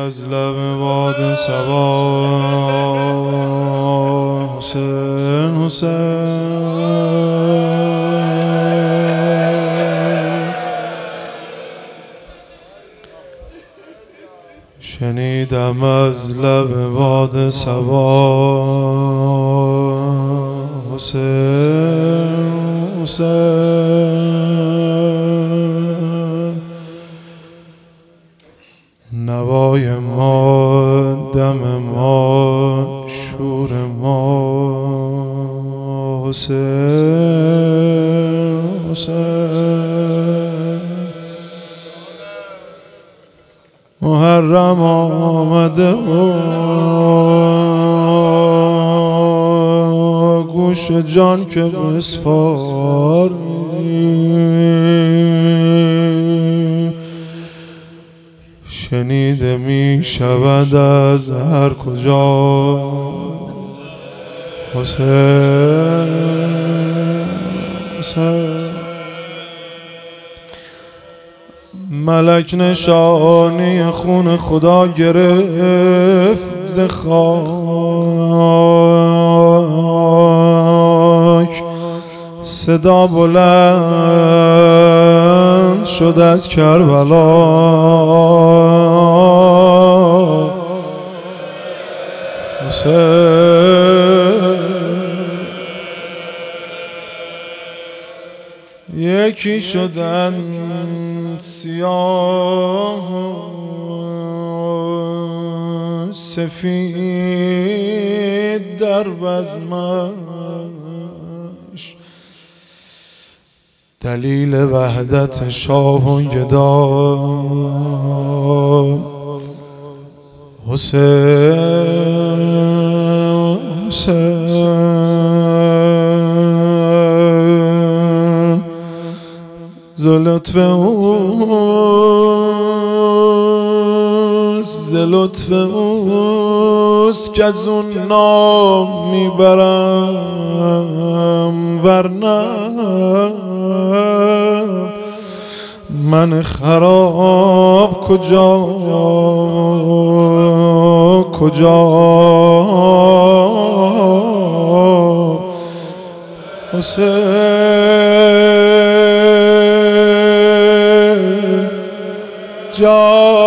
از لب باد صبا حسین حسین شنیدم از لب باد صبا حسین حسین نوای ما دم ما شور ما حسین حسین محرم آمده و گوش جان که بسپاری شنیده می شود از هر کجا حسین حسین ملک نشانی خون خدا گرفت ز خاک صدا بلند شد از کربلا یکی شدن سیاه سفید در بزمش دلیل وحدت شاه و گدا حسین حسین ز لطف اوست که از اون نام میبرم ورنه من خراب کجا حسین جان